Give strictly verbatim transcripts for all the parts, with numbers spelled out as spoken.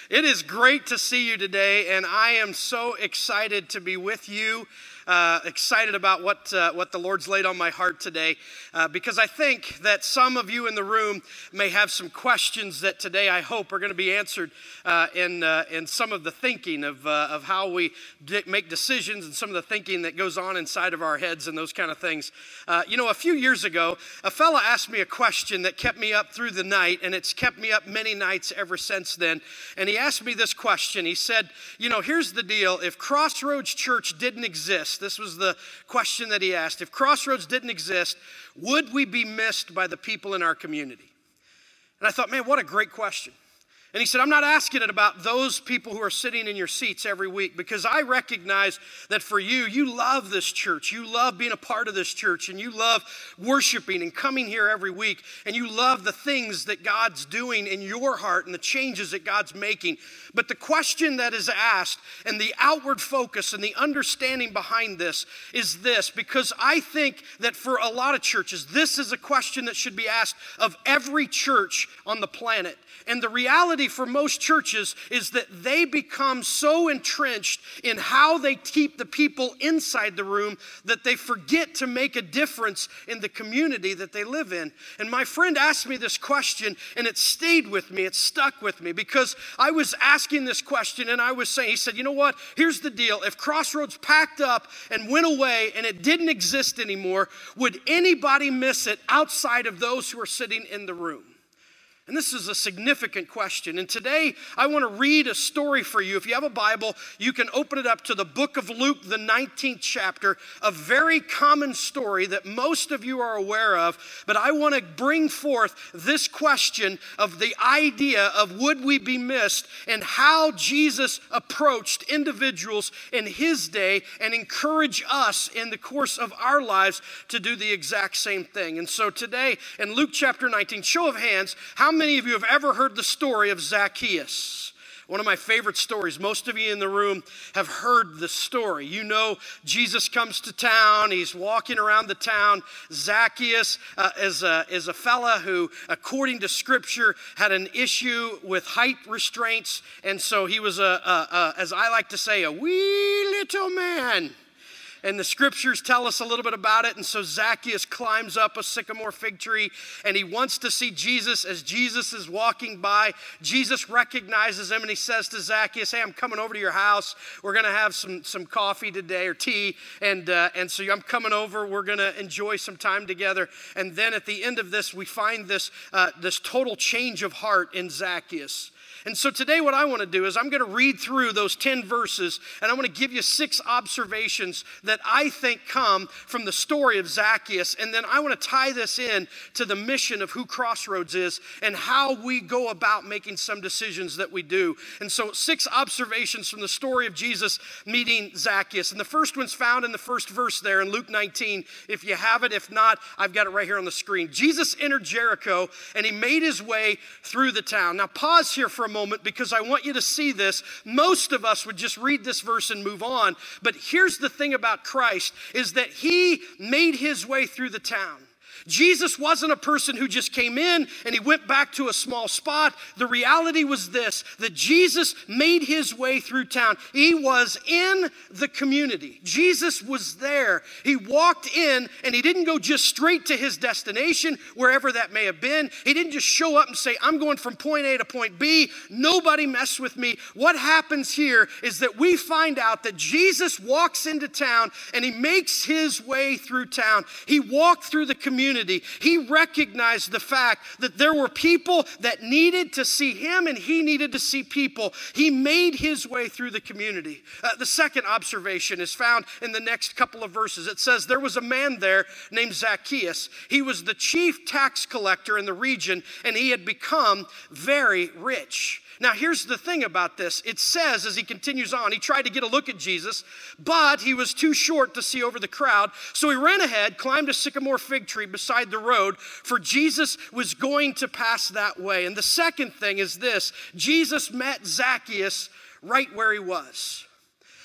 It is great to see you today, and I am so excited to be with you. Uh, excited about what uh, what the Lord's laid on my heart today, uh, because I think that some of you in the room may have some questions that today I hope are going to be answered uh, in uh, in some of the thinking of uh, of how we d- make decisions and some of the thinking that goes on inside of our heads and those kind of things. Uh, you know, a few years ago, a fella asked me a question that kept me up through the night, and it's kept me up many nights ever since then. And he asked me this question. He said, "You know, here's the deal. If Crossroads Church didn't exist," this was the question that he asked. "If Crossroads didn't exist, would we be missed by the people in our community?" And I thought, man, what a great question. And he said, "I'm not asking it about those people who are sitting in your seats every week, because I recognize that for you, you love this church. You love being a part of this church, and you love worshiping and coming here every week, and you love the things that God's doing in your heart and the changes that God's making. But the question that is asked and the outward focus and the understanding behind this is this, because I think that for a lot of churches, this is a question that should be asked of every church on the planet. And the reality for most churches is that they become so entrenched in how they keep the people inside the room that they forget to make a difference in the community that they live in." And my friend asked me this question, and it stayed with me. It stuck with me, because I was asking this question, and I was saying, he said, "You know what? Here's the deal. If Crossroads packed up and went away and it didn't exist anymore, would anybody miss it outside of those who are sitting in the room?" And this is a significant question. And today, I want to read a story for you. If you have a Bible, you can open it up to the book of Luke, the nineteenth chapter, a very common story that most of you are aware of. But I want to bring forth this question of the idea of would we be missed, and how Jesus approached individuals in his day and encourage us in the course of our lives to do the exact same thing. And so today, in Luke chapter nineteen, show of hands, how many of you have ever heard the story of Zacchaeus? One of my favorite stories. Most of you in the room have heard the story. You know, Jesus comes to town. He's walking around the town. Zacchaeus uh, is, a, is a fella who, according to Scripture, had an issue with height restraints. And so he was, a, a, a as I like to say, a wee little man. And the Scriptures tell us a little bit about it. And so Zacchaeus climbs up a sycamore fig tree, and he wants to see Jesus. As Jesus is walking by, Jesus recognizes him, and he says to Zacchaeus, "Hey, I'm coming over to your house. We're going to have some, some coffee today, or tea. And, uh, and so I'm coming over. We're going to enjoy some time together." And then at the end of this, we find this, uh, this total change of heart in Zacchaeus. And so today what I want to do is I'm going to read through those ten verses, and I'm going to give you six observations that I think come from the story of Zacchaeus. And then I want to tie this in to the mission of who Crossroads is and how we go about making some decisions that we do. And so six observations from the story of Jesus meeting Zacchaeus. And the first one's found in the first verse there in Luke nineteen. If you have it, if not, I've got it right here on the screen. Jesus entered Jericho, and he made his way through the town. Now pause here for a moment, because I want you to see this. Most of us would just read this verse and move on. But here's the thing about Christ, is that he made his way through the town. Jesus wasn't a person who just came in and he went back to a small spot. The reality was this, that Jesus made his way through town. He was in the community. Jesus was there. He walked in, and he didn't go just straight to his destination, wherever that may have been. He didn't just show up and say, "I'm going from point A to point B. Nobody mess with me." What happens here is that we find out that Jesus walks into town, and he makes his way through town. He walked through the community. He recognized the fact that there were people that needed to see him, and he needed to see people. He made his way through the community. Uh, the second observation is found in the next couple of verses. It says, "There was a man there named Zacchaeus. He was the chief tax collector in the region, and he had become very rich." Now, here's the thing about this. It says, as he continues on, he tried to get a look at Jesus, but he was too short to see over the crowd. So he ran ahead, climbed a sycamore fig tree beside the road, for Jesus was going to pass that way. And the second thing is this: Jesus met Zacchaeus right where he was.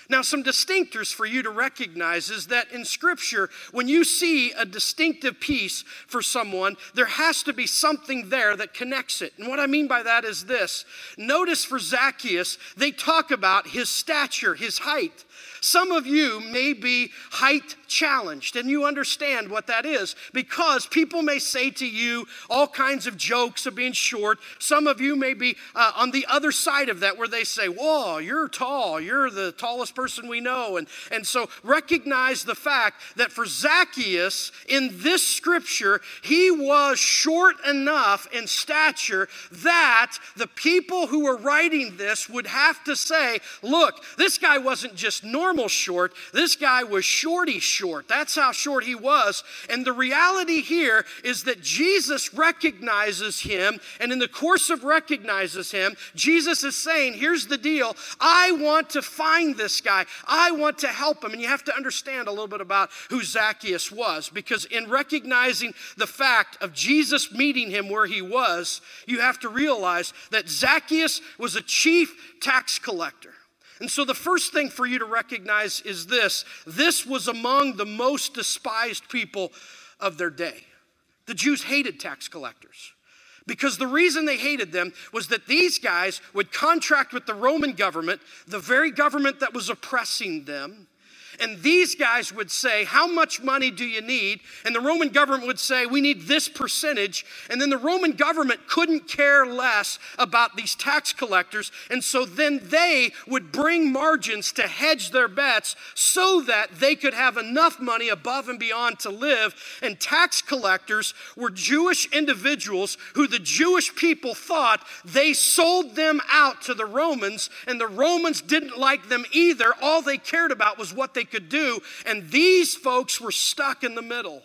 Now, some distinctors for you to recognize is that in Scripture, when you see a distinctive piece for someone, there has to be something there that connects it. And what I mean by that is this. Notice for Zacchaeus, they talk about his stature, his height. Some of you may be height challenged, and you understand what that is because people may say to you all kinds of jokes of being short. Some of you may be uh, on the other side of that where they say, whoa, you're tall. You're the tallest person we know. And, and so recognize the fact that for Zacchaeus in this scripture, he was short enough in stature that the people who were writing this would have to say, look, this guy wasn't just normal short. This guy was shorty short. That's how short he was. And the reality here is that Jesus recognizes him, and in the course of recognizes him, Jesus is saying, here's the deal. I want to find this guy. I want to help him. And you have to understand a little bit about who Zacchaeus was, because in recognizing the fact of Jesus meeting him where he was, you have to realize that Zacchaeus was a chief tax collector. And so the first thing for you to recognize is this. This was among the most despised people of their day. The Jews hated tax collectors because the reason they hated them was that these guys would contract with the Roman government, the very government that was oppressing them. And these guys would say, how much money do you need? And the Roman government would say, we need this percentage. And then the Roman government couldn't care less about these tax collectors. And so then they would bring margins to hedge their bets so that they could have enough money above and beyond to live. And tax collectors were Jewish individuals who the Jewish people thought they sold them out to the Romans. And the Romans didn't like them either. All they cared about was what they could do, and these folks were stuck in the middle.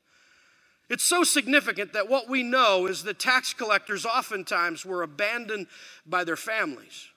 It's so significant that what we know is that tax collectors oftentimes were abandoned by their families.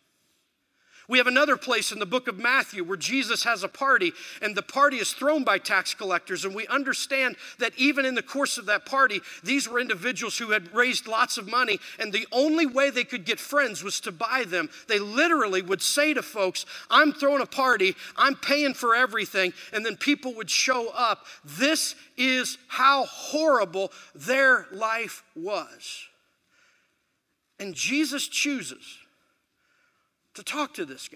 We have another place in the book of Matthew where Jesus has a party, and the party is thrown by tax collectors, and we understand that even in the course of that party, these were individuals who had raised lots of money, and the only way they could get friends was to buy them. They literally would say to folks, I'm throwing a party, I'm paying for everything, and then people would show up. This is how horrible their life was. And Jesus chooses to talk to this guy.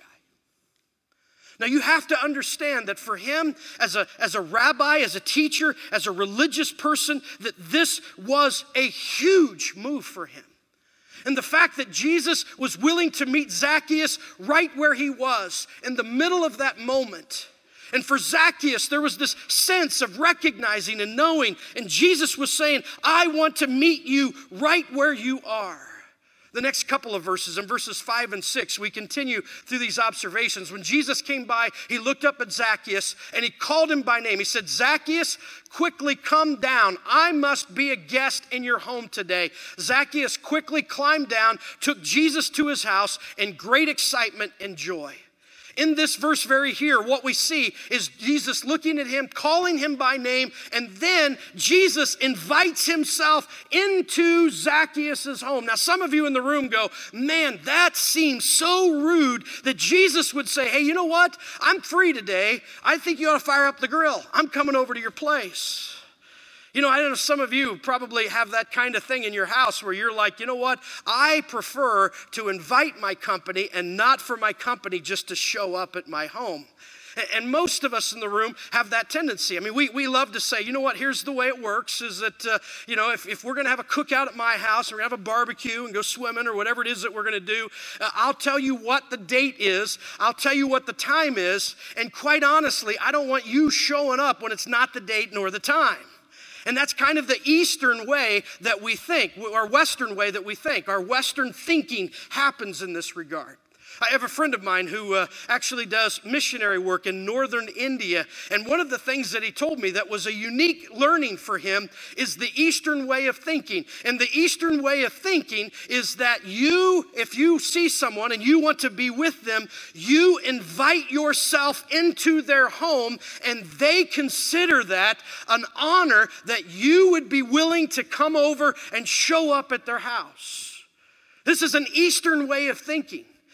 Now you have to understand that for him, as a, as a rabbi, as a teacher, as a religious person, that this was a huge move for him. And the fact that Jesus was willing to meet Zacchaeus right where he was, in the middle of that moment. And for Zacchaeus, there was this sense of recognizing and knowing, and Jesus was saying, I want to meet you right where you are. The next couple of verses, in verses five and six, we continue through these observations. When Jesus came by, he looked up at Zacchaeus and he called him by name. He said, Zacchaeus, quickly come down. I must be a guest in your home today. Zacchaeus quickly climbed down, took Jesus to his house in great excitement and joy. In this verse very here, what we see is Jesus looking at him, calling him by name, and then Jesus invites himself into Zacchaeus' home. Now, some of you in the room go, man, that seems so rude that Jesus would say, hey, you know what? I'm free today. I think you ought to fire up the grill. I'm coming over to your place. You know, I know some of you probably have that kind of thing in your house where you're like, you know what? I prefer to invite my company and not for my company just to show up at my home. And most of us in the room have that tendency. I mean, we, we love to say, you know what, here's the way it works is that, uh, you know, if, if we're going to have a cookout at my house, or we're going to have a barbecue and go swimming or whatever it is that we're going to do, uh, I'll tell you what the date is. I'll tell you what the time is. And quite honestly, I don't want you showing up when it's not the date nor the time. And that's kind of the Eastern way that we think, our Western way that we think. Our Western thinking happens in this regard. I have a friend of mine who uh, actually does missionary work in northern India. And one of the things that he told me that was a unique learning for him is the Eastern way of thinking. And the Eastern way of thinking is that you, if you see someone and you want to be with them, you invite yourself into their home, and they consider that an honor that you would be willing to come over and show up at their house. This is an Eastern way of thinking.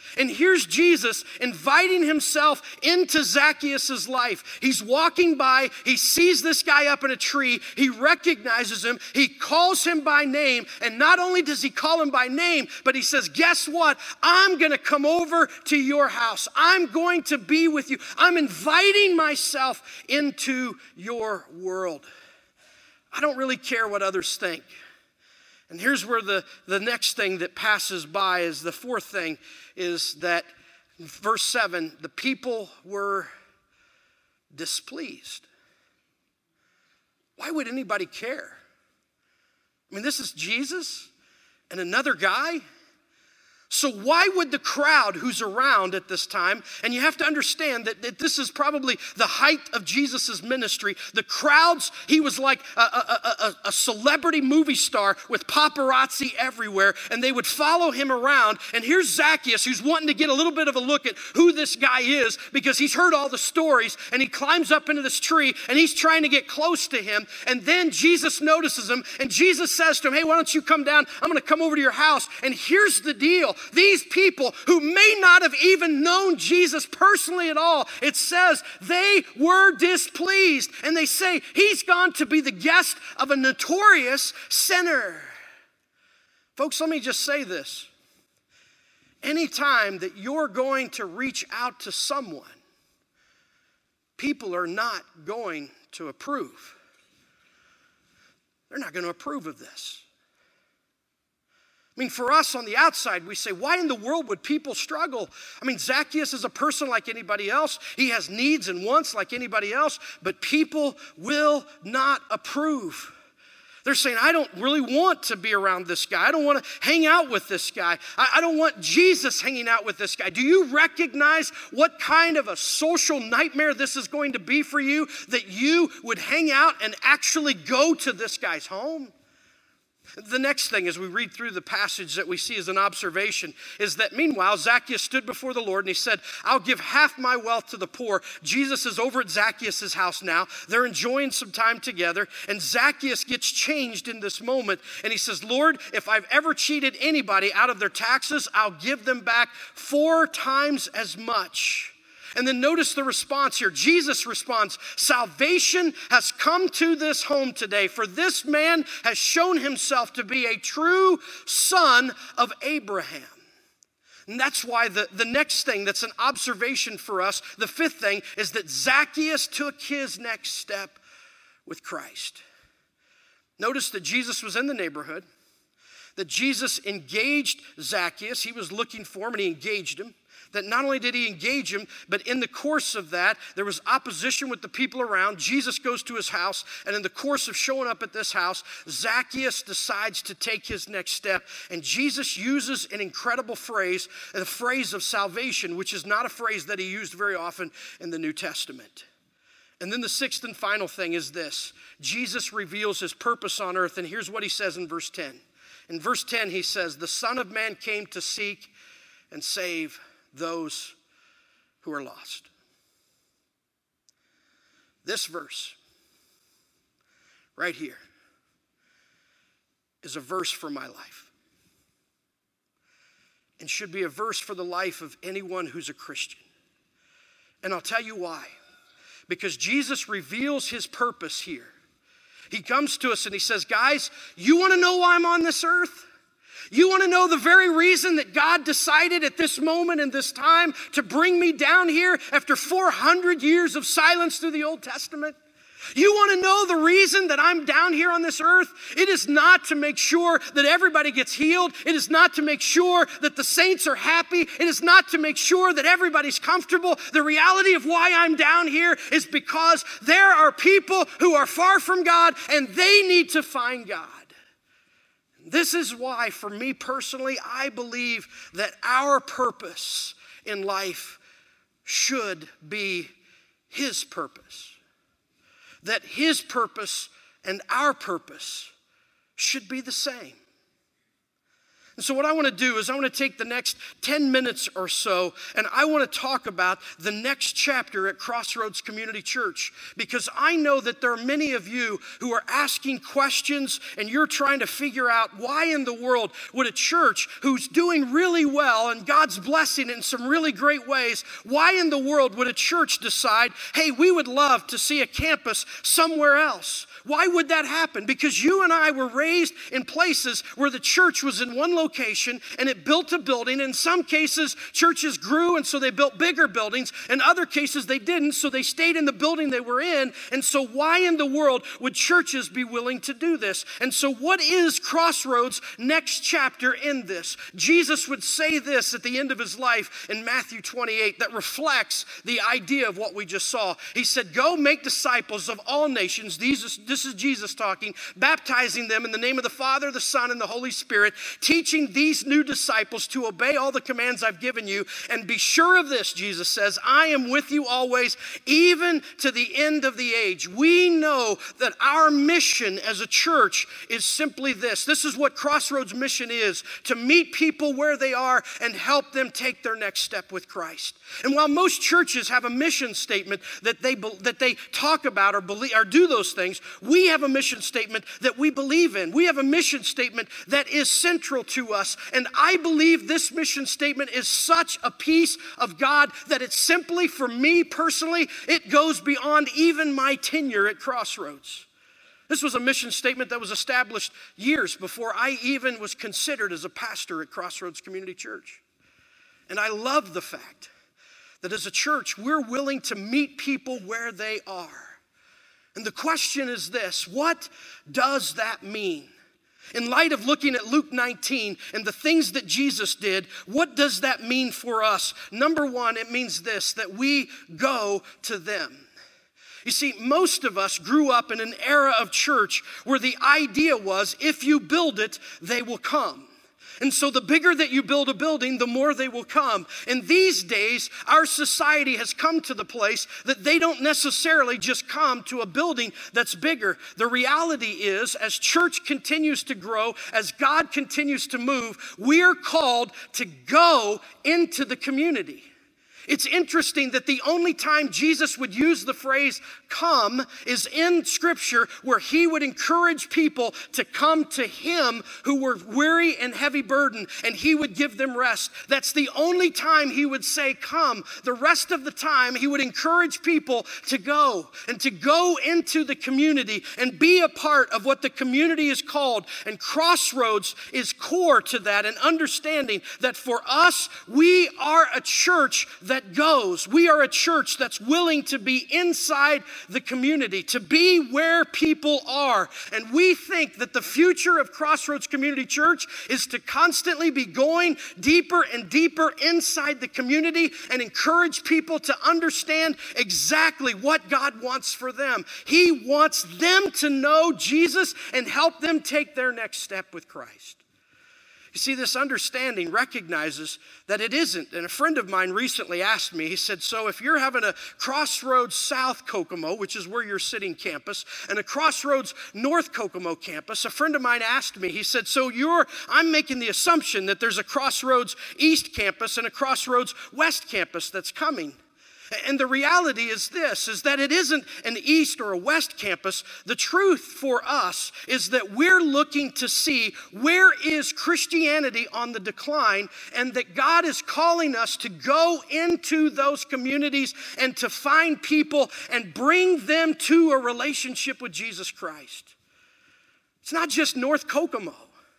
And here's Jesus inviting himself into Zacchaeus' life. He's walking by, he sees this guy up in a tree, he recognizes him, he calls him by name, and not only does he call him by name, but he says, guess what? I'm gonna come over to your house. I'm going to be with you. I'm inviting myself into your world. I don't really care what others think. And here's where the, the next thing that passes by is the fourth thing is that verse seven, the people were displeased. Why would anybody care? I mean, this is Jesus and another guy. So why would the crowd who's around at this time, and you have to understand that, that this is probably the height of Jesus' ministry, the crowds, he was like a, a, a, a celebrity movie star with paparazzi everywhere, and they would follow him around. And here's Zacchaeus, who's wanting to get a little bit of a look at who this guy is because he's heard all the stories, and he climbs up into this tree, and he's trying to get close to him. And then Jesus notices him, and Jesus says to him, hey, why don't you come down? I'm going to come over to your house. And here's the deal. These people who may not have even known Jesus personally at all, it says they were displeased. And they say, he's gone to be the guest of a notorious sinner. Folks, let me just say this. Anytime that you're going to reach out to someone, people are not going to approve. They're not going to approve of this. I mean, for us on the outside, we say, why in the world would people struggle? I mean, Zacchaeus is a person like anybody else. He has needs and wants like anybody else, but people will not approve. They're saying, I don't really want to be around this guy. I don't want to hang out with this guy. I, I don't want Jesus hanging out with this guy. Do you recognize what kind of a social nightmare this is going to be for you, that you would hang out and actually go to this guy's home? The next thing as we read through the passage that we see as an observation is that meanwhile, Zacchaeus stood before the Lord and he said, I'll give half my wealth to the poor. Jesus is over at Zacchaeus' house now. They're enjoying some time together, and Zacchaeus gets changed in this moment. And he says, Lord, if I've ever cheated anybody out of their taxes, I'll give them back four times as much. And then notice the response here. Jesus responds, salvation has come to this home today, for this man has shown himself to be a true son of Abraham. And that's why the, the next thing that's an observation for us, the fifth thing, is that Zacchaeus took his next step with Christ. Notice that Jesus was in the neighborhood, that Jesus engaged Zacchaeus. He was looking for him and he engaged him. That not only did he engage him, but in the course of that, there was opposition with the people around. Jesus goes to his house, and in the course of showing up at this house, Zacchaeus decides to take his next step. And Jesus uses an incredible phrase, the phrase of salvation, which is not a phrase that he used very often in the New Testament. And then the sixth and final thing is this. Jesus reveals his purpose on earth, and here's what he says in verse ten. In verse ten, he says, the Son of Man came to seek and save those who are lost. This verse right here is a verse for my life, and should be a verse for the life of anyone who's a Christian. And I'll tell you why. Because Jesus reveals his purpose here. He comes to us and he says, guys, you want to know why I'm on this earth? You want to know the very reason that God decided at this moment in this time to bring me down here after four hundred years of silence through the Old Testament? You want to know the reason that I'm down here on this earth? It is not to make sure that everybody gets healed. It is not to make sure that the saints are happy. It is not to make sure that everybody's comfortable. The reality of why I'm down here is because there are people who are far from God and they need to find God. This is why, for me personally, I believe that our purpose in life should be his purpose. That his purpose and our purpose should be the same. So what I want to do is I want to take the next ten minutes or so, and I want to talk about the next chapter at Crossroads Community Church, because I know that there are many of you who are asking questions and you're trying to figure out why in the world would a church who's doing really well and God's blessing it in some really great ways, why in the world would a church decide, hey, we would love to see a campus somewhere else? Why would that happen? Because you and I were raised in places where the church was in one location and it built a building. In some cases, churches grew and so they built bigger buildings. In other cases, they didn't, so they stayed in the building they were in. And so why in the world would churches be willing to do this? And so what is Crossroads' next chapter in this? Jesus would say this at the end of his life in Matthew twenty-eight that reflects the idea of what we just saw. He said, go make disciples of all nations. These This is Jesus talking, baptizing them in the name of the Father, the Son, and the Holy Spirit, teaching these new disciples to obey all the commands I've given you. And be sure of this, Jesus says, I am with you always, even to the end of the age. We know that our mission as a church is simply this. This is what Crossroads' mission is, to meet people where they are and help them take their next step with Christ. And while most churches have a mission statement that they, that they talk about or believe or do those things, we have a mission statement that we believe in. We have a mission statement that is central to us. And I believe this mission statement is such a piece of God that it's simply, for me personally, it goes beyond even my tenure at Crossroads. This was a mission statement that was established years before I even was considered as a pastor at Crossroads Community Church. And I love the fact that as a church, we're willing to meet people where they are. And the question is this: what does that mean? In light of looking at Luke nineteen and the things that Jesus did, what does that mean for us? Number one, it means this, that we go to them. You see, most of us grew up in an era of church where the idea was, if you build it, they will come. And so the bigger that you build a building, the more they will come. And these days, our society has come to the place that they don't necessarily just come to a building that's bigger. The reality is, as church continues to grow, as God continues to move, we are called to go into the community. It's interesting that the only time Jesus would use the phrase come is in Scripture, where he would encourage people to come to him who were weary and heavy burdened, and he would give them rest. That's the only time he would say come. The rest of the time, he would encourage people to go and to go into the community and be a part of what the community is called. And Crossroads is core to that, and understanding that for us, we are a church that goes. We are a church that's willing to be inside the community, to be where people are. And we think that the future of Crossroads Community Church is to constantly be going deeper and deeper inside the community and encourage people to understand exactly what God wants for them. He wants them to know Jesus and help them take their next step with Christ. You see, this understanding recognizes that it isn't. And a friend of mine recently asked me, he said, so if you're having a Crossroads South Kokomo, which is where you're sitting campus, and a Crossroads North Kokomo campus, a friend of mine asked me, he said, so you're, I'm making the assumption that there's a Crossroads East campus and a Crossroads West campus that's coming. And the reality is this, is that it isn't an East or a West campus. The truth for us is that we're looking to see where is Christianity on the decline, and that God is calling us to go into those communities and to find people and bring them to a relationship with Jesus Christ. It's not just North Kokomo.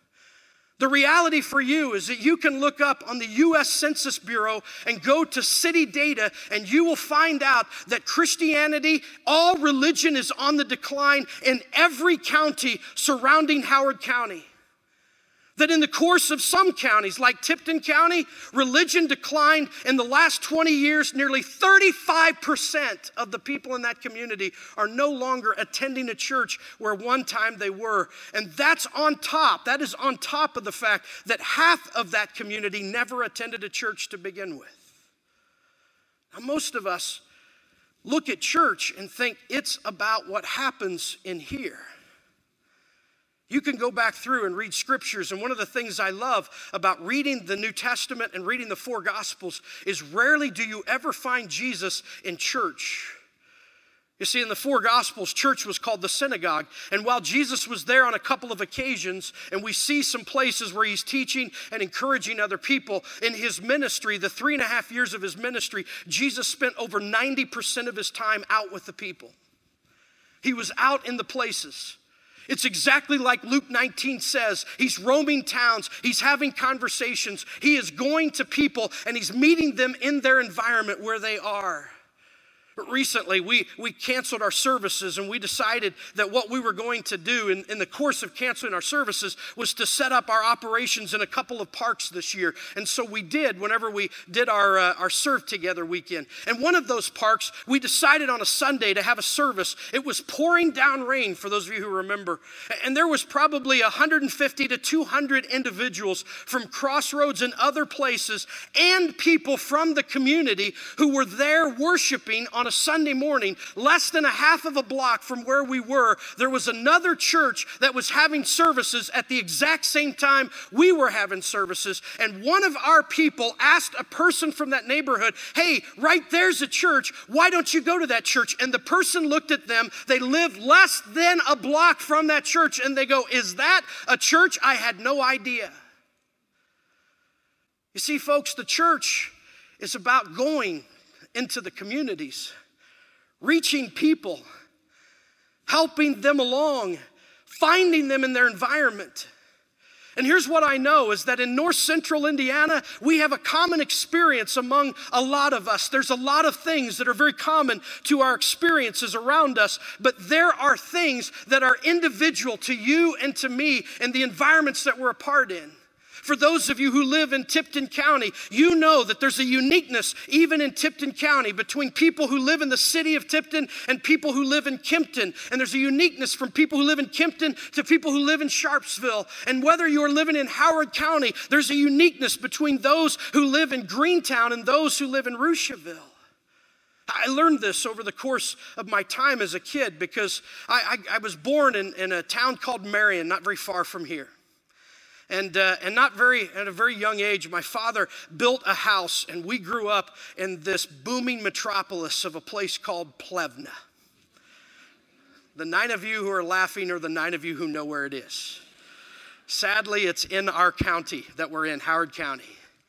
The reality for you is that you can look up on the U S Census Bureau and go to city data, and you will find out that Christianity, all religion, is on the decline in every county surrounding Howard County. That in the course of some counties, like Tipton County, religion declined in the last twenty years. Nearly thirty-five percent of the people in that community are no longer attending a church where one time they were. And that's on top, that is on top of the fact that half of that community never attended a church to begin with. Now, most of us look at church and think it's about what happens in here. You can go back through and read scriptures, and one of the things I love about reading the New Testament and reading the four Gospels is rarely do you ever find Jesus in church. You see, in the four Gospels, church was called the synagogue, and while Jesus was there on a couple of occasions, and we see some places where he's teaching and encouraging other people, in his ministry, the three and a half years of his ministry, Jesus spent over ninety percent of his time out with the people. He was out in the places. It's exactly like Luke nineteen says. He's roaming towns. He's having conversations. He is going to people, and he's meeting them in their environment where they are. Recently, we, we canceled our services, and we decided that what we were going to do in, in the course of canceling our services was to set up our operations in a couple of parks this year. And so we did whenever we did our, uh, our Serve Together weekend. And one of those parks, we decided on a Sunday to have a service. It was pouring down rain, for those of you who remember. And there was probably one hundred fifty to two hundred individuals from Crossroads and other places and people from the community who were there worshiping on a Sunday morning. Less than a half of a block from where we were, there was another church that was having services at the exact same time we were having services. And one of our people asked a person from that neighborhood, hey, right there's a church. Why don't you go to that church? And the person looked at them. They lived less than a block from that church. And they go, is that a church? I had no idea. You see, folks, the church is about going into the communities, reaching people, helping them along, finding them in their environment. And here's what I know is that in North Central Indiana, we have a common experience among a lot of us. There's a lot of things that are very common to our experiences around us, but there are things that are individual to you and to me and the environments that we're a part in. For those of you who live in Tipton County, you know that there's a uniqueness even in Tipton County between people who live in the city of Tipton and people who live in Kempton. And there's a uniqueness from people who live in Kempton to people who live in Sharpsville. And whether you're living in Howard County, there's a uniqueness between those who live in Greentown and those who live in Rushville. I learned this over the course of my time as a kid because I, I, I was born in, in a town called Marion, not very far from here. And uh, and not very, at a very young age, my father built a house, and we grew up in this booming metropolis of a place called Plevna. The nine of you who are laughing are the nine of you who know where it is. Sadly, it's in our county that we're in, Howard County.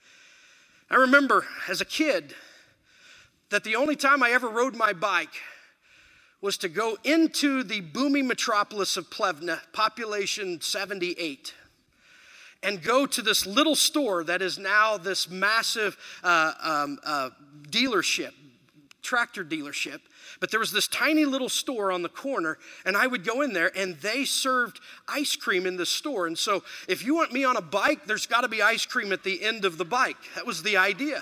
I remember as a kid that the only time I ever rode my bike was to go into the booming metropolis of Plevna, population seventy-eight. And go to this little store that is now this massive uh, um, uh, dealership, tractor dealership. But there was this tiny little store on the corner, and I would go in there, and they served ice cream in the store. And so if you want me on a bike, there's got to be ice cream at the end of the bike. That was the idea.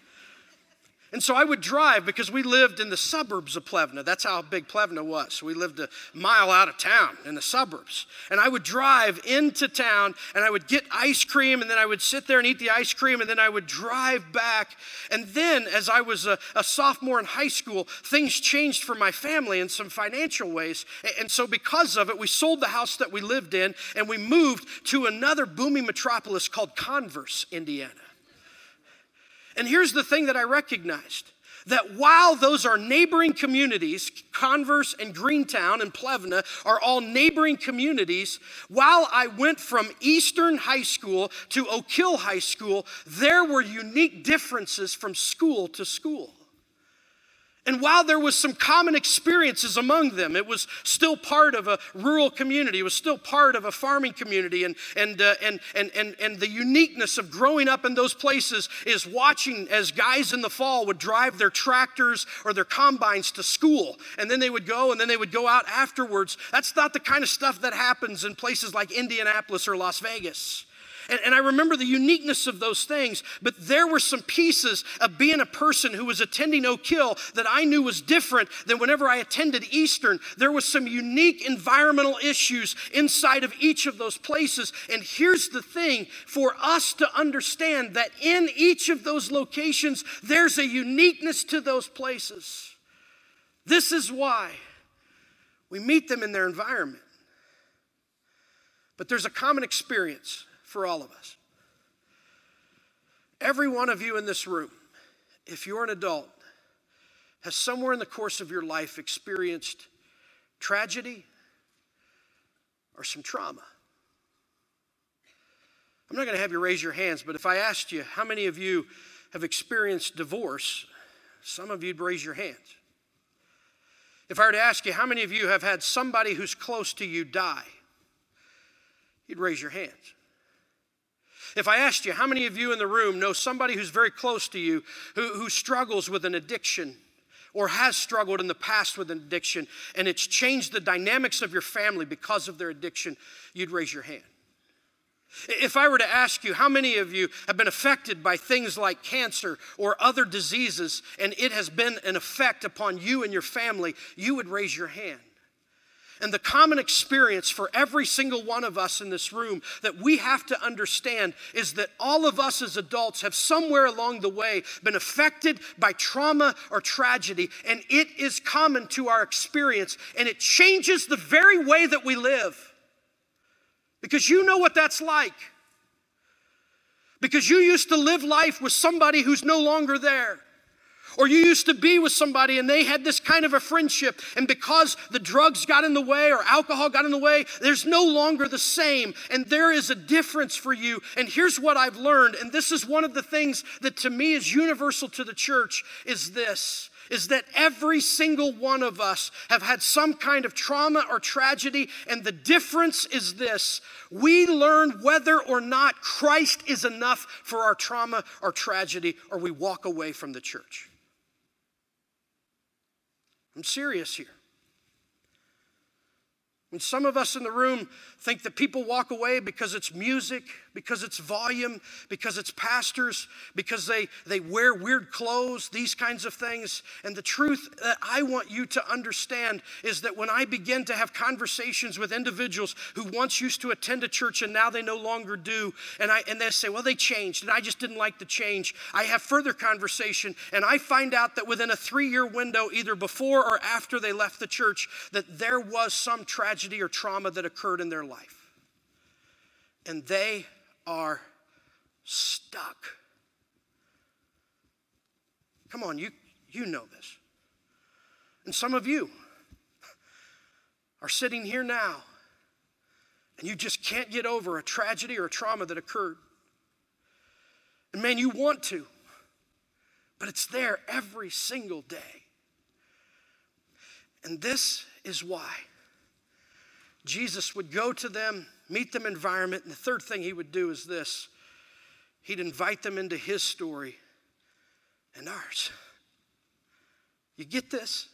And so I would drive because we lived in the suburbs of Plevna. That's how big Plevna was. We lived a mile out of town in the suburbs. And I would drive into town and I would get ice cream and then I would sit there and eat the ice cream and then I would drive back. And then as I was a, a sophomore in high school, things changed for my family in some financial ways. And so because of it, we sold the house that we lived in and we moved to another booming metropolis called Converse, Indiana. And here's the thing that I recognized, that while those are neighboring communities, Converse and Greentown and Plevna are all neighboring communities, while I went from Eastern High School to Oak Hill High School, there were unique differences from school to school. And while there was some common experiences among them, it was still part of a rural community. It was still part of a farming community. And, and, uh, and, and, and, and the uniqueness of growing up in those places is watching as guys in the fall would drive their tractors or their combines to school. And then they would go and then they would go out afterwards. That's not the kind of stuff that happens in places like Indianapolis or Las Vegas. And, and I remember the uniqueness of those things, but there were some pieces of being a person who was attending Oak Hill that I knew was different than whenever I attended Eastern. There was some unique environmental issues inside of each of those places. And here's the thing, for us to understand that in each of those locations, there's a uniqueness to those places. This is why we meet them in their environment. But there's a common experience for all of us. Every one of you in this room, if you're an adult, has somewhere in the course of your life experienced tragedy or some trauma. I'm not going to have you raise your hands, but if I asked you how many of you have experienced divorce, some of you'd raise your hands. If I were to ask you how many of you have had somebody who's close to you die, you'd raise your hands. If I asked you how many of you in the room know somebody who's very close to you who, who struggles with an addiction or has struggled in the past with an addiction and it's changed the dynamics of your family because of their addiction, you'd raise your hand. If I were to ask you how many of you have been affected by things like cancer or other diseases and it has been an effect upon you and your family, you would raise your hand. And the common experience for every single one of us in this room that we have to understand is that all of us as adults have somewhere along the way been affected by trauma or tragedy, and it is common to our experience, and it changes the very way that we live. Because you know what that's like. Because you used to live life with somebody who's no longer there. Or you used to be with somebody and they had this kind of a friendship, and because the drugs got in the way or alcohol got in the way, there's no longer the same, and there is a difference for you. And here's what I've learned, and this is one of the things that to me is universal to the church, is this, is that every single one of us have had some kind of trauma or tragedy, and the difference is this: we learn whether or not Christ is enough for our trauma or tragedy, or we walk away from the church. I'm serious here. When some of us in the room think that people walk away because it's music, because it's volume, because it's pastors, because they, they wear weird clothes, these kinds of things. And the truth that I want you to understand is that when I begin to have conversations with individuals who once used to attend a church and now they no longer do, and I and they say, well, they changed, and I just didn't like the change. I have further conversation, and I find out that within a three-year window, either before or after they left the church, that there was some tragedy or trauma that occurred in their life. And they are stuck. Come on, you, you know this. And some of you are sitting here now and you just can't get over a tragedy or a trauma that occurred. And man, you want to, but it's there every single day. And this is why Jesus would go to them, meet them in environment, and the third thing he would do is this: he'd invite them into his story and ours. You get this?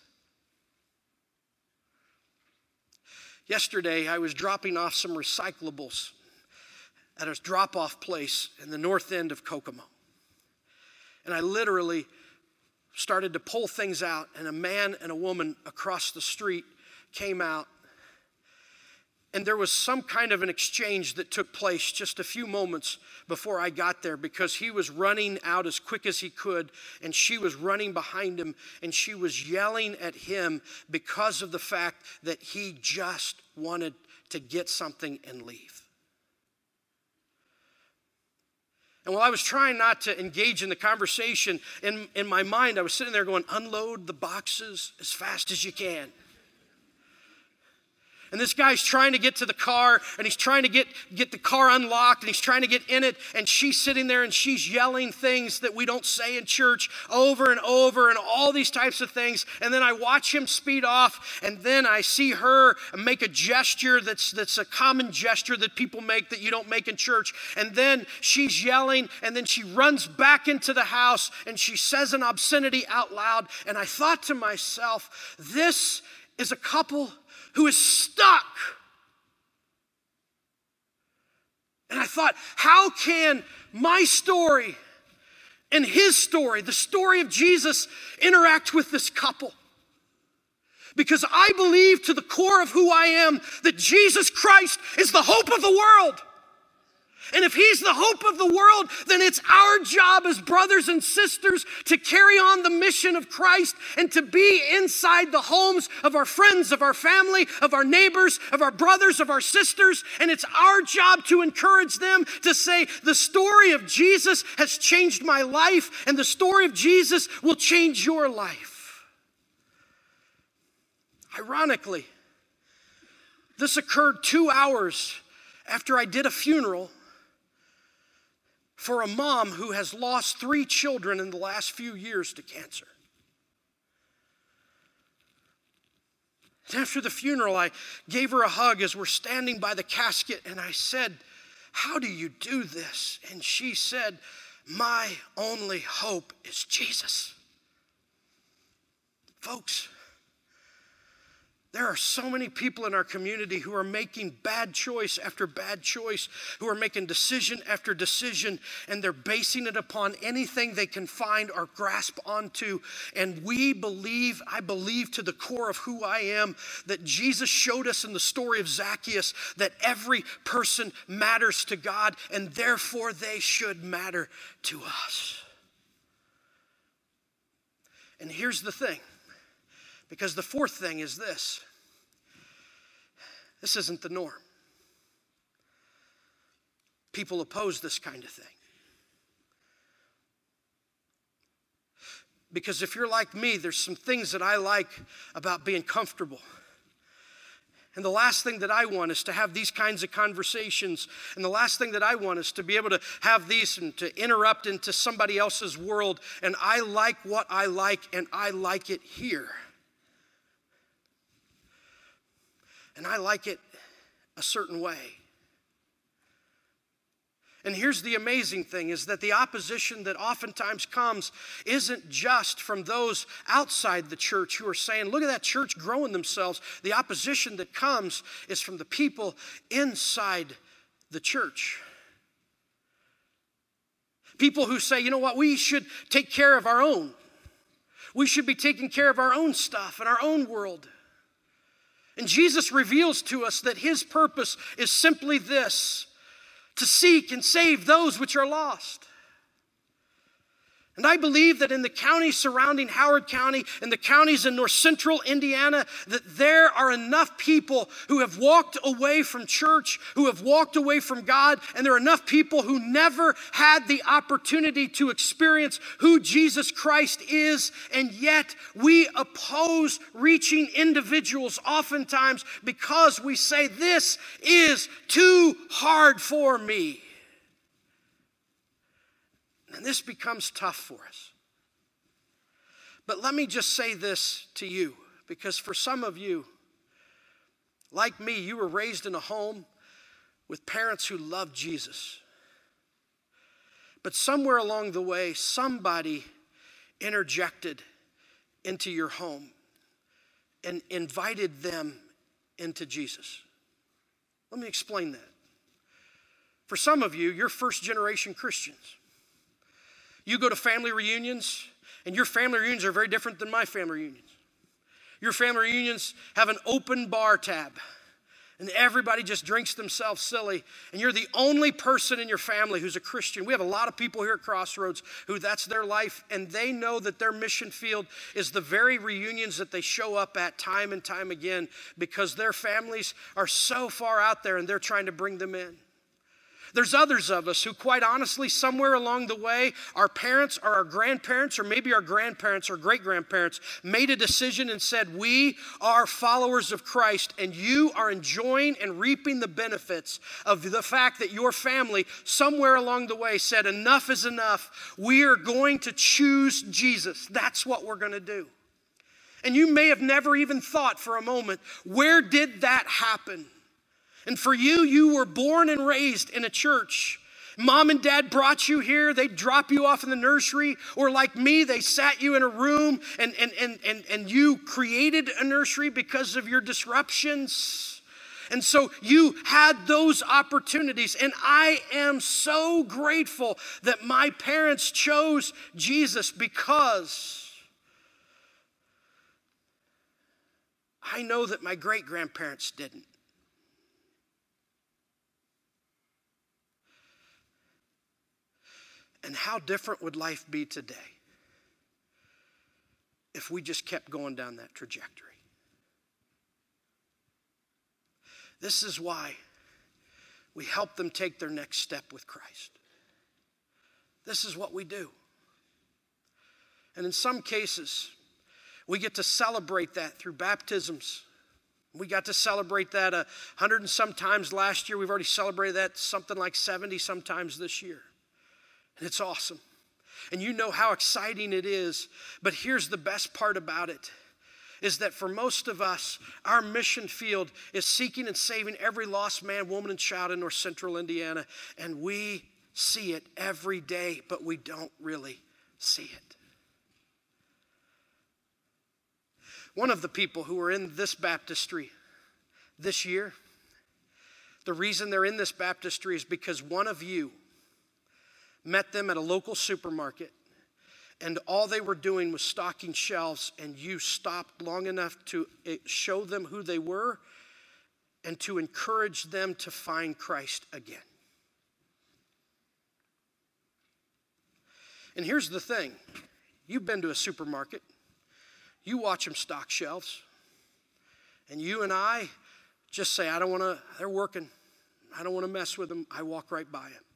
Yesterday, I was dropping off some recyclables at a drop-off place in the north end of Kokomo. And I literally started to pull things out, and a man and a woman across the street came out. And there was some kind of an exchange that took place just a few moments before I got there, because he was running out as quick as he could, and she was running behind him, and she was yelling at him because of the fact that he just wanted to get something and leave. And while I was trying not to engage in the conversation, in, in my mind, I was sitting there going, unload the boxes as fast as you can. And this guy's trying to get to the car, and he's trying to get, get the car unlocked, and he's trying to get in it, and she's sitting there and she's yelling things that we don't say in church over and over and all these types of things. And then I watch him speed off, and then I see her make a gesture that's, that's a common gesture that people make that you don't make in church. And then she's yelling, and then she runs back into the house, and she says an obscenity out loud. And I thought to myself, this is a couple who is stuck. And I thought, how can my story and his story, the story of Jesus, interact with this couple? Because I believe to the core of who I am that Jesus Christ is the hope of the world. And if he's the hope of the world, then it's our job as brothers and sisters to carry on the mission of Christ and to be inside the homes of our friends, of our family, of our neighbors, of our brothers, of our sisters. And it's our job to encourage them to say, the story of Jesus has changed my life, and the story of Jesus will change your life. Ironically, this occurred two hours after I did a funeral for a mom who has lost three children in the last few years to cancer. And after the funeral, I gave her a hug as we're standing by the casket, and I said, "How do you do this?" And she said, "My only hope is Jesus." Folks, there are so many people in our community who are making bad choice after bad choice, who are making decision after decision, and they're basing it upon anything they can find or grasp onto. And we believe, I believe to the core of who I am, that Jesus showed us in the story of Zacchaeus that every person matters to God, and therefore they should matter to us. And here's the thing. Because the fourth thing is this. This isn't the norm. People oppose this kind of thing. Because if you're like me, there's some things that I like about being comfortable. And the last thing that I want is to have these kinds of conversations. And the last thing that I want is to be able to have these and to interrupt into somebody else's world. And I like what I like, and I like it here. And I like it a certain way. And here's the amazing thing, is that the opposition that oftentimes comes isn't just from those outside the church who are saying, look at that church growing themselves. The opposition that comes is from the people inside the church. People who say, you know what, we should take care of our own. We should be taking care of our own stuff and our own world. And Jesus reveals to us that his purpose is simply this: to seek and save those which are lost. And I believe that in the counties surrounding Howard County and the counties in north central Indiana, that there are enough people who have walked away from church, who have walked away from God, and there are enough people who never had the opportunity to experience who Jesus Christ is, and yet we oppose reaching individuals oftentimes because we say, this is too hard for me. And this becomes tough for us. But let me just say this to you, because for some of you, like me, you were raised in a home with parents who loved Jesus. But somewhere along the way, somebody interjected into your home and invited them into Jesus. Let me explain that. For some of you, you're first generation Christians. You go to family reunions, and your family reunions are very different than my family reunions. Your family reunions have an open bar tab, and everybody just drinks themselves silly, and you're the only person in your family who's a Christian. We have a lot of people here at Crossroads who that's their life, and they know that their mission field is the very reunions that they show up at time and time again, because their families are so far out there, and they're trying to bring them in. There's others of us who, quite honestly, somewhere along the way, our parents or our grandparents or maybe our grandparents or great-grandparents made a decision and said, we are followers of Christ, and you are enjoying and reaping the benefits of the fact that your family somewhere along the way said, enough is enough. We are going to choose Jesus. That's what we're going to do. And you may have never even thought for a moment, where did that happen? And for you, you were born and raised in a church. Mom and dad brought you here. They drop you off in the nursery. Or like me, they sat you in a room and, and, and, and, and you created a nursery because of your disruptions. And so you had those opportunities. And I am so grateful that my parents chose Jesus, because I know that my great-grandparents didn't. And how different would life be today if we just kept going down that trajectory? This is why we help them take their next step with Christ. This is what we do. And in some cases, we get to celebrate that through baptisms. We got to celebrate that a hundred and some times last year. We've already celebrated that something like seventy sometimes this year. And it's awesome. And you know how exciting it is. But here's the best part about it, is that for most of us, our mission field is seeking and saving every lost man, woman, and child in North Central Indiana. And we see it every day, but we don't really see it. One of the people who are in this baptistry this year, the reason they're in this baptistry is because one of you met them at a local supermarket, and all they were doing was stocking shelves, and you stopped long enough to show them who they were and to encourage them to find Christ again. And here's the thing. You've been to a supermarket. You watch them stock shelves. And you and I just say, I don't want to, they're working. I don't want to mess with them. I walk right by them.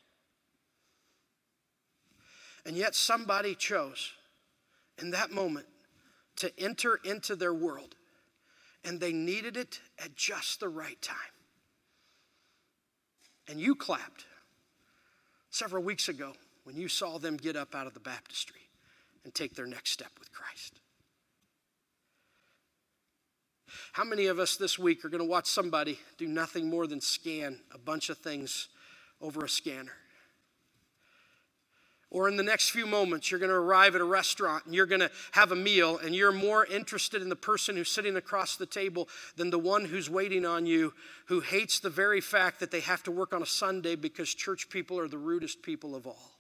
And yet somebody chose in that moment to enter into their world. And they needed it at just the right time. And you clapped several weeks ago when you saw them get up out of the baptistry and take their next step with Christ. How many of us this week are going to watch somebody do nothing more than scan a bunch of things over a scanner? Or in the next few moments, you're going to arrive at a restaurant and you're going to have a meal, and you're more interested in the person who's sitting across the table than the one who's waiting on you, who hates the very fact that they have to work on a Sunday because church people are the rudest people of all.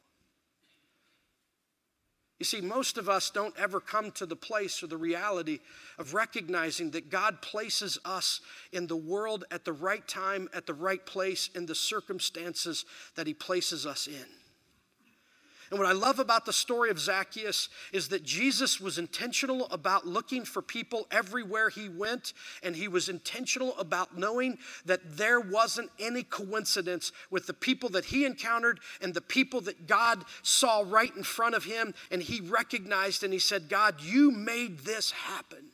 You see, most of us don't ever come to the place or the reality of recognizing that God places us in the world at the right time, at the right place, in the circumstances that he places us in. And what I love about the story of Zacchaeus is that Jesus was intentional about looking for people everywhere he went, and he was intentional about knowing that there wasn't any coincidence with the people that he encountered and the people that God saw right in front of him, and he recognized and he said, God, you made this happen.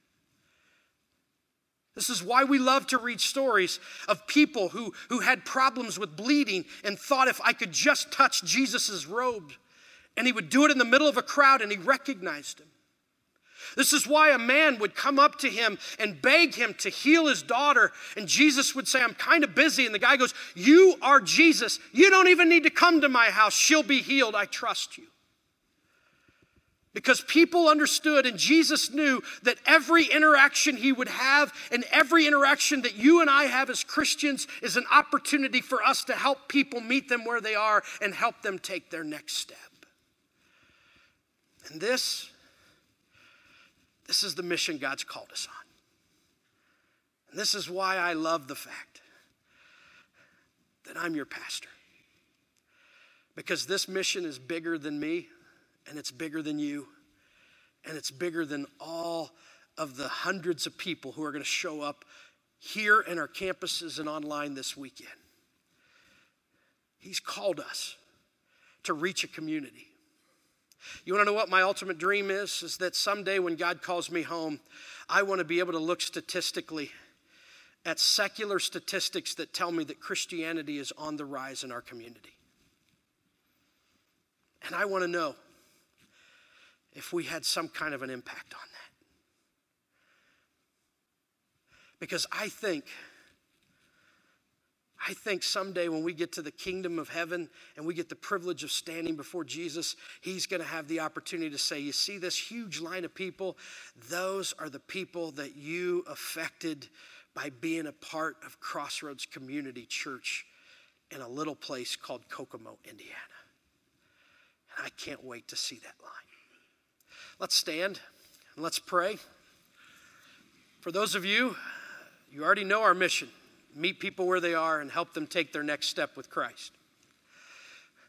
This is why we love to read stories of people who, who had problems with bleeding and thought, if I could just touch Jesus' robe, and he would do it in the middle of a crowd, and he recognized him. This is why a man would come up to him and beg him to heal his daughter, and Jesus would say, I'm kind of busy, and the guy goes, you are Jesus. You don't even need to come to my house. She'll be healed. I trust you. Because people understood and Jesus knew that every interaction he would have and every interaction that you and I have as Christians is an opportunity for us to help people meet them where they are and help them take their next step. And this, this is the mission God's called us on. And this is why I love the fact that I'm your pastor. Because this mission is bigger than me. And it's bigger than you. And it's bigger than all of the hundreds of people who are going to show up here in our campuses and online this weekend. He's called us to reach a community. You want to know what my ultimate dream is? Is that someday when God calls me home, I want to be able to look statistically at secular statistics that tell me that Christianity is on the rise in our community. And I want to know if we had some kind of an impact on that. Because I think, I think someday when we get to the kingdom of heaven and we get the privilege of standing before Jesus, he's going to have the opportunity to say, you see this huge line of people? Those are the people that you affected by being a part of Crossroads Community Church in a little place called Kokomo, Indiana. And I can't wait to see that line. Let's stand and let's pray. For those of you, you already know our mission. Meet people where they are and help them take their next step with Christ.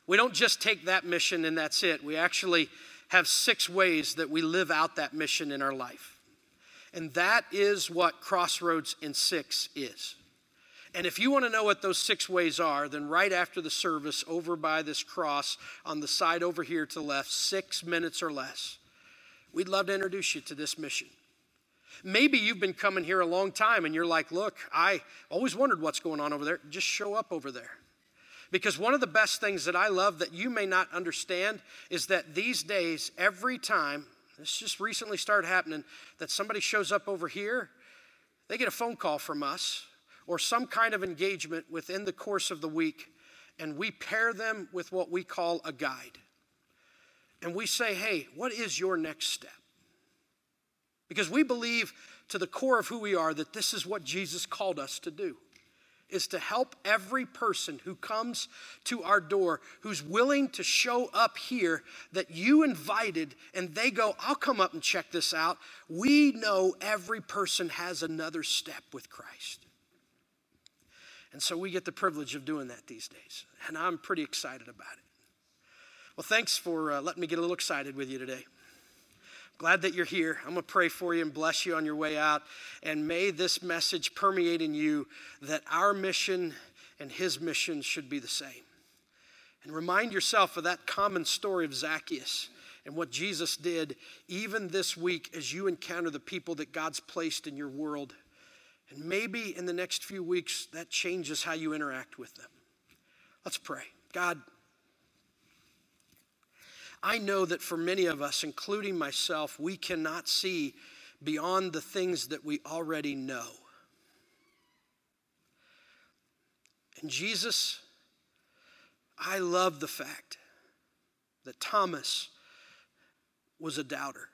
We don't just take that mission and that's it. We actually have six ways that we live out that mission in our life. And that is what Crossroads in Six is. And if you want to know what those six ways are, then right after the service, over by this cross on the side over here to the left, six minutes or less, we'd love to introduce you to this mission. Maybe you've been coming here a long time and you're like, look, I always wondered what's going on over there. Just show up over there. Because one of the best things that I love that you may not understand is that these days, every time, this just recently started happening, that somebody shows up over here, they get a phone call from us or some kind of engagement within the course of the week, and we pair them with what we call a guide. And we say, hey, what is your next step? Because we believe to the core of who we are that this is what Jesus called us to do, is to help every person who comes to our door, who's willing to show up here, that you invited, and they go, I'll come up and check this out. We know every person has another step with Christ. And so we get the privilege of doing that these days. And I'm pretty excited about it. Well, thanks for uh, letting me get a little excited with you today. Glad that you're here. I'm going to pray for you and bless you on your way out. And may this message permeate in you that our mission and his mission should be the same. And remind yourself of that common story of Zacchaeus and what Jesus did even this week as you encounter the people that God's placed in your world. And maybe in the next few weeks, that changes how you interact with them. Let's pray. God, I know that for many of us, including myself, we cannot see beyond the things that we already know. And Jesus, I love the fact that Thomas was a doubter.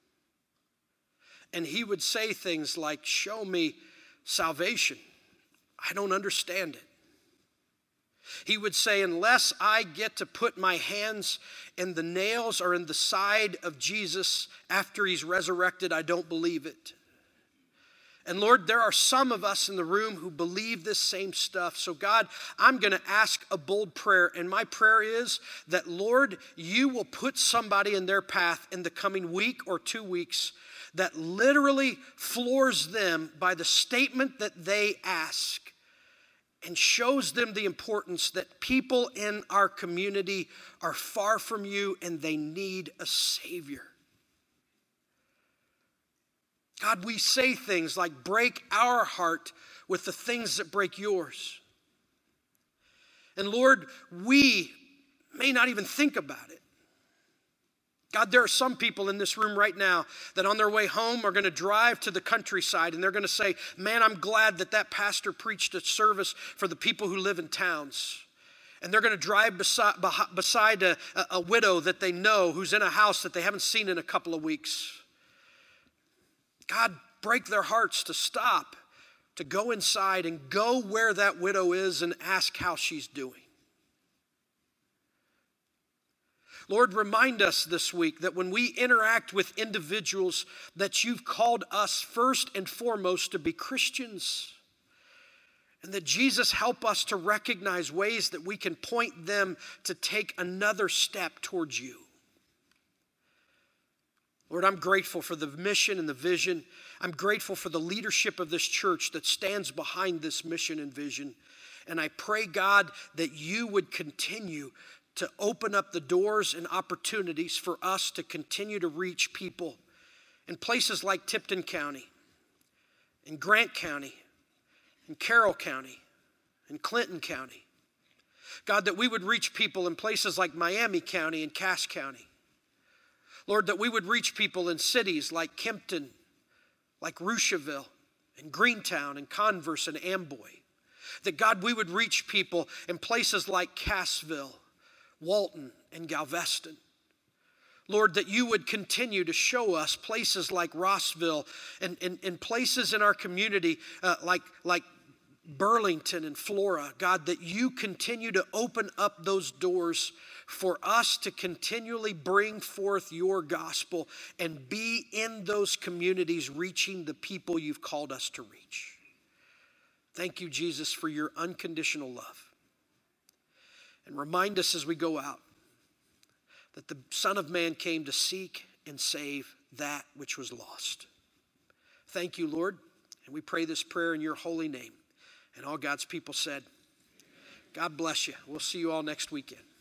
And he would say things like, show me salvation. I don't understand it. He would say, unless I get to put my hands in the nails or in the side of Jesus after he's resurrected, I don't believe it. And Lord, there are some of us in the room who believe this same stuff. So God, I'm going to ask a bold prayer. And my prayer is that, Lord, you will put somebody in their path in the coming week or two weeks that literally floors them by the statement that they ask and shows them the importance that people in our community are far from you and they need a Savior. God, we say things like break our heart with the things that break yours. And Lord, we may not even think about it. God, there are some people in this room right now that on their way home are going to drive to the countryside and they're going to say, man, I'm glad that that pastor preached a service for the people who live in towns. And they're going to drive beside, beside a, a widow that they know who's in a house that they haven't seen in a couple of weeks. God, break their hearts to stop, to go inside and go where that widow is and ask how she's doing. Lord, remind us this week that when we interact with individuals that you've called us first and foremost to be Christians, and that Jesus help us to recognize ways that we can point them to take another step towards you. Lord, I'm grateful for the mission and the vision. I'm grateful for the leadership of this church that stands behind this mission and vision. And I pray, God, that you would continue to open up the doors and opportunities for us to continue to reach people in places like Tipton County, in Grant County, in Carroll County, in Clinton County. God, that we would reach people in places like Miami County and Cass County. Lord, that we would reach people in cities like Kempton, like Rushville, and Greentown, and Converse, and Amboy. That, God, we would reach people in places like Cassville, Walton, and Galveston. Lord, that you would continue to show us places like Rossville and, and, and places in our community uh, like, like Burlington and Flora. God, that you continue to open up those doors for us to continually bring forth your gospel and be in those communities reaching the people you've called us to reach. Thank you, Jesus, for your unconditional love. And remind us as we go out that the Son of Man came to seek and save that which was lost. Thank you, Lord. And we pray this prayer in your holy name. And all God's people said, God bless you. We'll see you all next weekend.